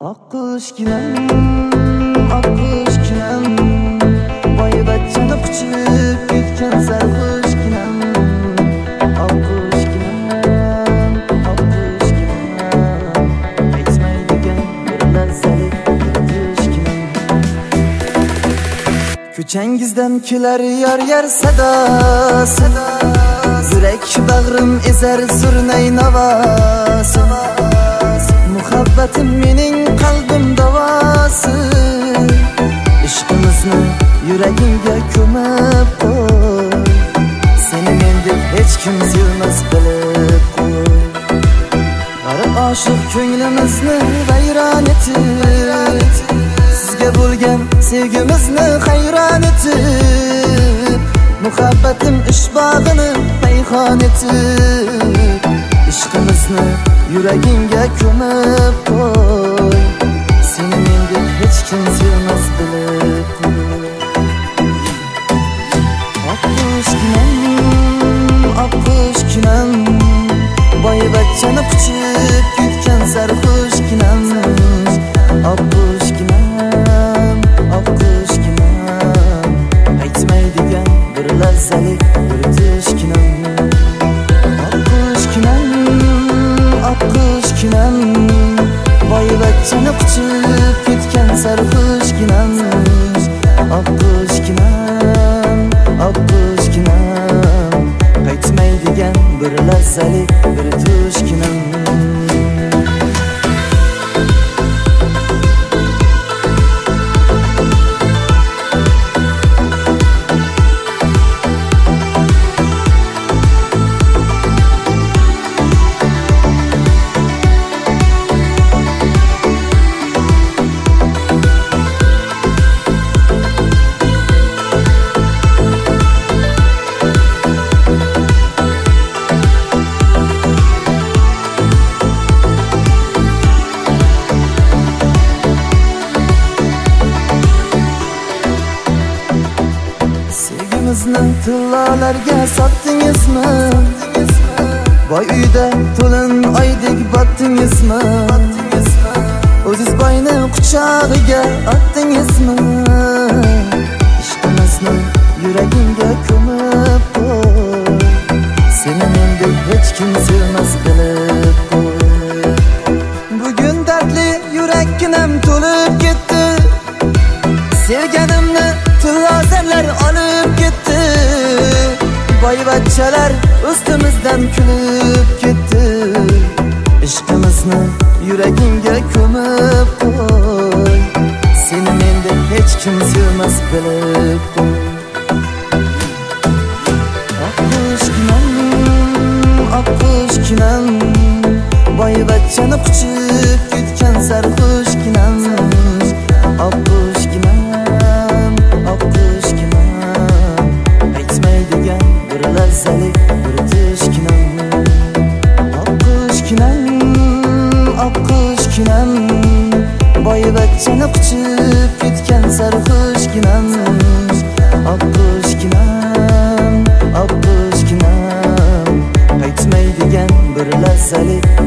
Akkushkinam, akkushkinam, boyvachchani quchib ketgan sarxushkinam. Akkushkinam, akkushkinam, aytmaydigan bir lazzali tushkinam. Ko'changizdan kelar yor sado, yurak bag'rim ezar surnay navosi. Muhabbatim mening qalbim davosi. Ishqimizni yuragingga ko'mib qo'y. Seni men deb hech kim sevmas bilib qo'y. G'arib oshiq ko'nglimizni vayron etib, sizga bo'lgan sevgimizni hayron etib, muhabbatim ishbog'ini payxon etib, ishqimizni yuragingga ko'mib qo'y. Seni men deb hech kim sevmas bilib qo'y. Akkushkinam, akkushkinam, boyvachchani quchib ketgan sarxushkinam. Akkushkinam, akkushkinam, aytmaydigan bir lazzali bir tushkinam. Akkushkinam, akkushkinam, boyvachchani quchib ketgan sarxushkinam. Akkushkinam, akkushkinam, aytmaydigan bir lazzali bir tushkinam. Sevgimizni tillolarga sotdingizmi? Boy uyda to'lin oydek botdingizmi? O'ziz boyni quchog'iga otdingizmi? Ishqimizni yuragingga ko'mib qo'y. Seni men deb hech kim sevmas bilib qo'y. Bugun dardli yurakkinam to'lib ketdi. Sevganimni tillozalar olib ketdi. Boyvachchalar ustimizdan kulib ketdi. Ishqimizni yuragingga ko'mib qo'y. Seni menda hech kim sevmas bilib qo'y. Akkushkinam, akkushkinam, boyvachchani quchib ketgan sarxushkinam. Akkushkinam, akkushkinam, aytmaydigan bir lazzali bir tushkinam. Akkushkinam, akkushkinam, boyvachchani quchib ketgan sarxushkinam. Akkushkinam, akkushkinam, aytmaydigan bir lazzali